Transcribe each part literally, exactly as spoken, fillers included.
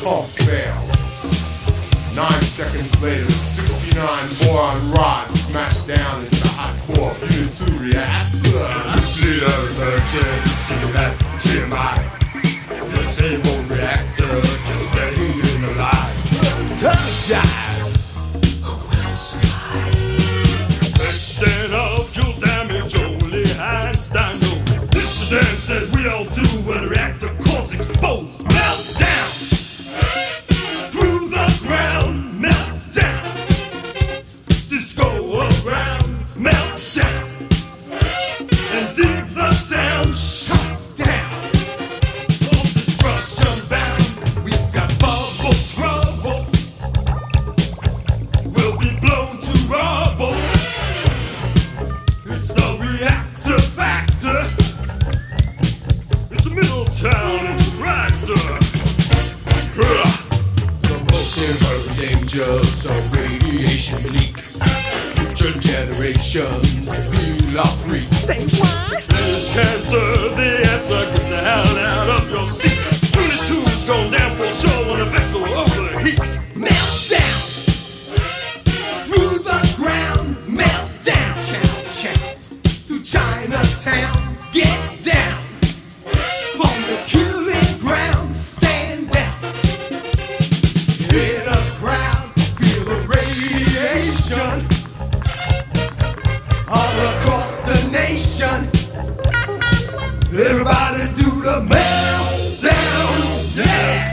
pumps fail. Nine seconds later, sixty-nine boron rods smash down into the hot core of Unit two reactor. Nuclear emergency at T M I. The same old reactor, just staying alive. Time jive. Extent of fuel damage, only Einstein knows. This the dance that we all do when the reactor core's exposed. Meltdown! Through the ground, meltdown! Disco around, meltdown! And dig the sound, shut down! Oh, destruction bound, we've got bubble trouble. We'll be blown to rubble. It's the reactor factor. It's a Middletown extractor. The most important dangers of radiation leak. Future generations feel our freak. Say what? There's cancer, the answer. Get the hell out of your seat. Unit two's gone down for sure when the vessel overheats. Meltdown! Through the ground, meltdown! Chow, chow. To Chinatown, get down! On the killing ground, stand down! In a crowd, feel the radiation all across the nation. Everybody do the meltdown, yeah!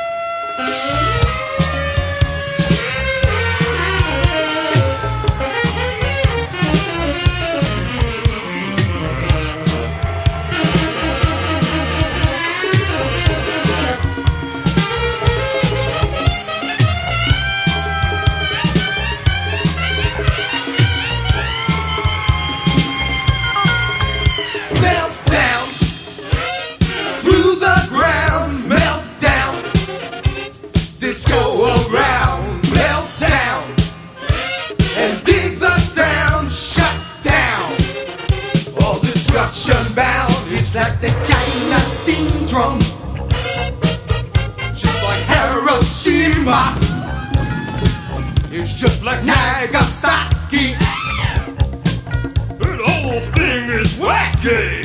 Meltdown through the ground, meltdown, disco around, meltdown, and dig the sound, shut down. All destruction bound, it's like the China syndrome, just like Hiroshima, it's just like Nagasaki. The whole thing is wacky.